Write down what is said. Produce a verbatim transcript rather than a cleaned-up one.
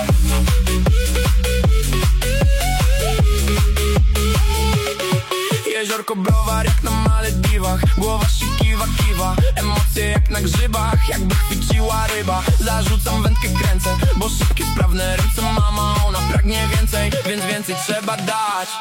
Jeziorko, browar jak na Malediwach. Głowa się kiwa, kiwa. Emocje jak na grzybach, jakby chwyciła ryba. Zarzucam wędkę, kręcę, bo szybkie, sprawne ręce. Mama, ona pragnie więcej, więc więcej trzeba dać.